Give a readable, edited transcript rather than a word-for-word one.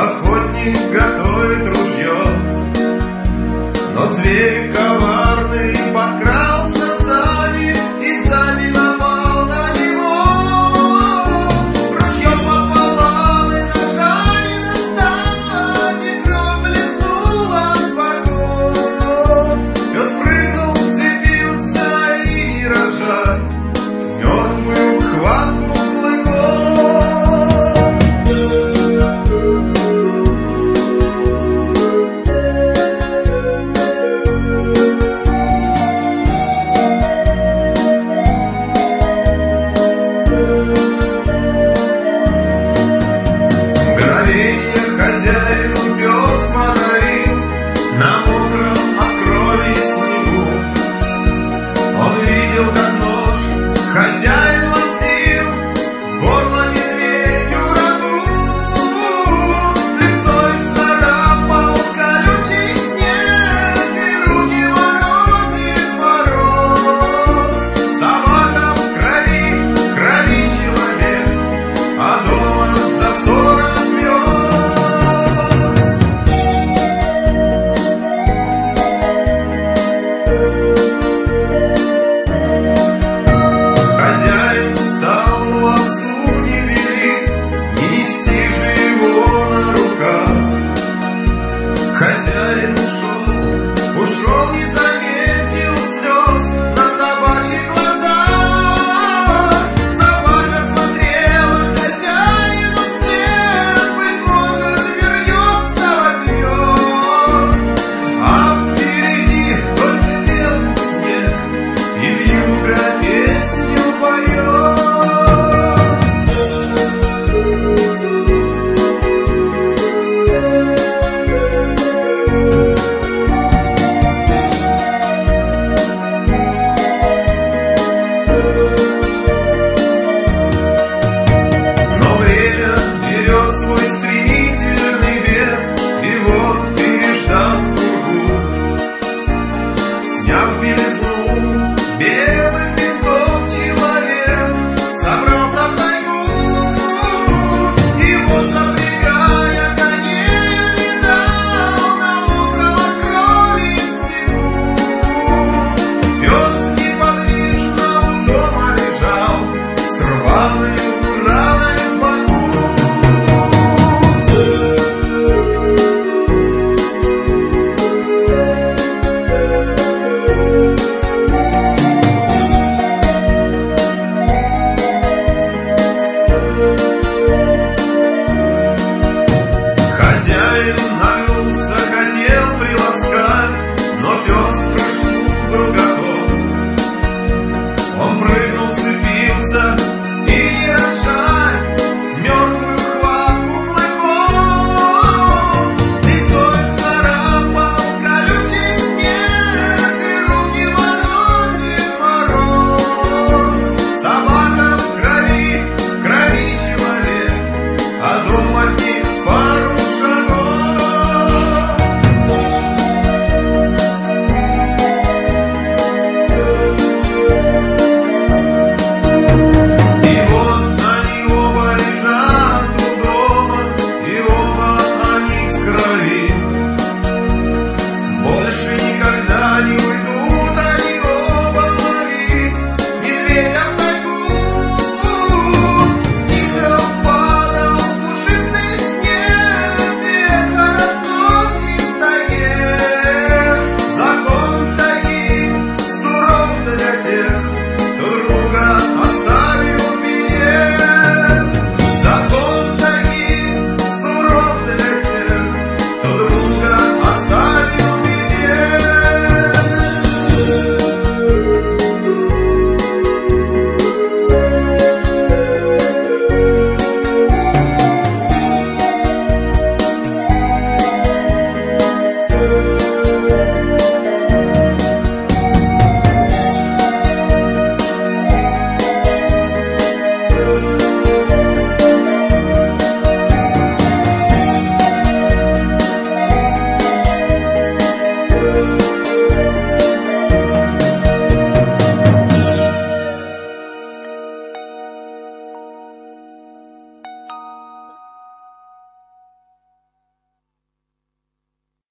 охотник готовит ружье, но зверь коварный подкрался сзади и сзади напал на него. Ружье пополам и ножа не достать, и кровь блеснула с боков. Пес прыгнул, вцепился и не рожать мертвую хватку клыков. На мокром от крови снегу он видел, как нож хозяин вонзил в горло медведю рогу. Лицо исцарапал колючий снег, и руки морозит мороз. Собака в крови человек, а дома за 40 пёс. Хозяин ушел не за